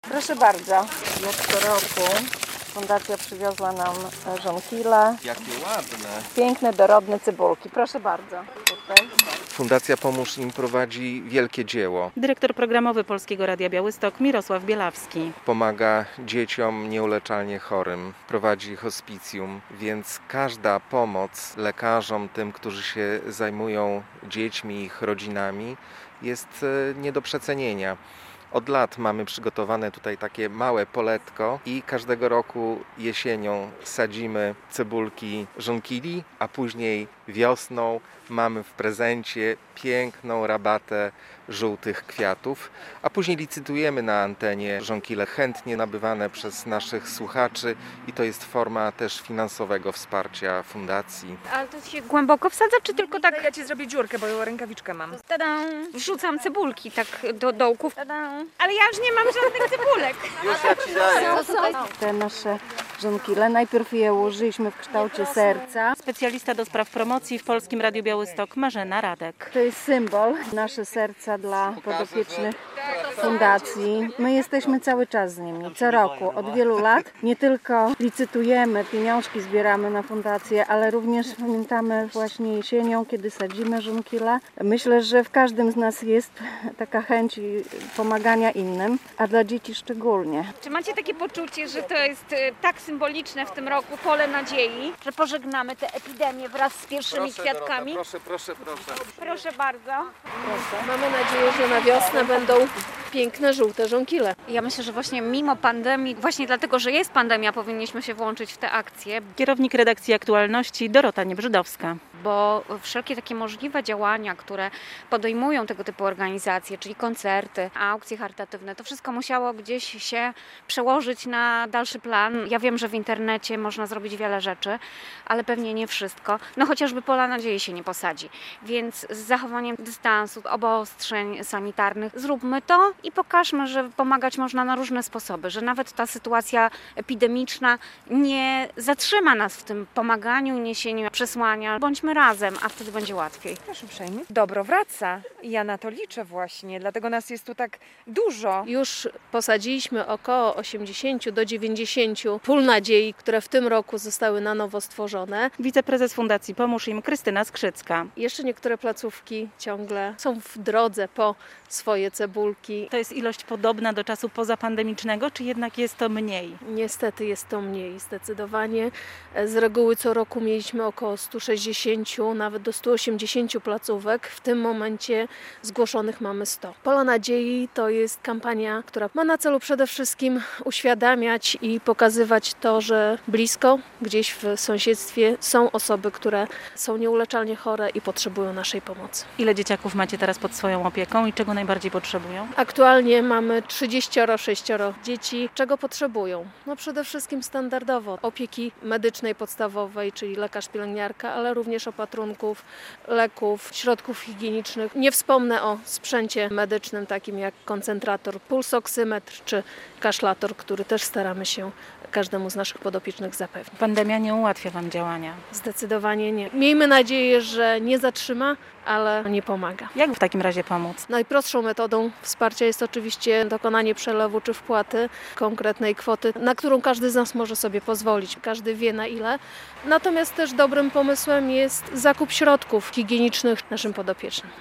Proszę bardzo, jak co roku fundacja przywiozła nam żonkile. Jakie ładne. Piękne, dorodne cebulki. Proszę bardzo. Tutaj. Fundacja Pomóż im prowadzi wielkie dzieło. Dyrektor programowy Polskiego Radia Białystok Mirosław Bielawski. Pomaga dzieciom nieuleczalnie chorym, prowadzi hospicjum, więc każda pomoc lekarzom, tym, którzy się zajmują dziećmi i ich rodzinami, jest nie do przecenienia. Od lat mamy przygotowane tutaj takie małe poletko i każdego roku jesienią sadzimy cebulki żonkili, a później wiosną mamy w prezencie piękną rabatę żółtych kwiatów, a później licytujemy na antenie żonkile chętnie nabywane przez naszych słuchaczy i to jest forma też finansowego wsparcia fundacji. Ale to się głęboko wsadza, czy tylko tak Ja ci zrobię dziurkę, bo rękawiczkę mam. wrzucam cebulki tak do dołków? Ale ja już nie mam żadnych cebulek. Już ja ci daję. Te nasze żonkile, najpierw je ułożyliśmy w kształcie serca. Specjalista do spraw promocji w Polskim Radiu Białystok Marzena Radek. To jest symbol, nasze serca dla podopiecznych fundacji. My jesteśmy cały czas z nimi, co roku, od wielu lat. Nie tylko licytujemy, pieniążki zbieramy na fundację, ale również pamiętamy właśnie jesienią, kiedy sadzimy żonkile. Myślę, że w każdym z nas jest taka chęć pomagania innym, a dla dzieci szczególnie. Czy macie takie poczucie, że to jest tak symboliczne w tym roku, pole nadziei, że pożegnamy tę epidemię wraz z pierwszymi kwiatkami? Proszę. Proszę bardzo. Mamy nadzieję, że na wiosnę będą piękne, żółte żonkile. Ja myślę, że właśnie mimo pandemii, właśnie dlatego, że jest pandemia, powinniśmy się włączyć w tę akcję, Kierownik redakcji aktualności Dorota Niebrzydowska. bo wszelkie takie możliwe działania, które podejmują tego typu organizacje, czyli koncerty, aukcje charytatywne, to wszystko musiało gdzieś się przełożyć na dalszy plan. Ja wiem, że w internecie można zrobić wiele rzeczy, ale pewnie nie wszystko. No chociażby pola nadziei się nie posadzi. Więc z zachowaniem dystansu, obostrzeń sanitarnych zróbmy to i pokażmy, że pomagać można na różne sposoby, że nawet ta sytuacja epidemiczna nie zatrzyma nas w tym pomaganiu, niesieniu przesłania. Bądźmy razem, a wtedy będzie łatwiej. Proszę uprzejmie. Dobro wraca. Ja na to liczę właśnie, dlatego nas jest tu tak dużo. Już posadziliśmy około 80 do 90 pól nadziei, które w tym roku zostały na nowo stworzone. Wiceprezes Fundacji Pomóż im Krystyna Skrzycka. Jeszcze niektóre placówki ciągle są w drodze po swoje cebulki. To jest ilość podobna do czasu pozapandemicznego, czy jednak jest to mniej? Niestety jest to mniej, zdecydowanie. Z reguły co roku mieliśmy około 160, nawet do 180 placówek. W tym momencie zgłoszonych mamy 100. Pola Nadziei to jest kampania, która ma na celu przede wszystkim uświadamiać i pokazywać to, że blisko, gdzieś w sąsiedztwie są osoby, które są nieuleczalnie chore i potrzebują naszej pomocy. Ile dzieciaków macie teraz pod swoją opieką i czego najbardziej potrzebują? Aktualnie mamy 36 dzieci. Czego potrzebują? No przede wszystkim standardowo opieki medycznej podstawowej, czyli lekarz, pielęgniarka, ale również opatrunków, leków, środków higienicznych. Nie wspomnę o sprzęcie medycznym takim jak koncentrator, pulsoksymetr czy kaszlator, który też staramy się każdemu z naszych podopiecznych zapewnić. Pandemia nie ułatwia Wam działania. Zdecydowanie nie. Miejmy nadzieję, że nie zatrzyma, ale nie pomaga. Jak w takim razie pomóc? Najprostszą metodą wsparcia jest oczywiście dokonanie przelewu czy wpłaty konkretnej kwoty, na którą każdy z nas może sobie pozwolić. Każdy wie na ile. Natomiast też dobrym pomysłem jest zakup środków higienicznych naszym podopiecznym.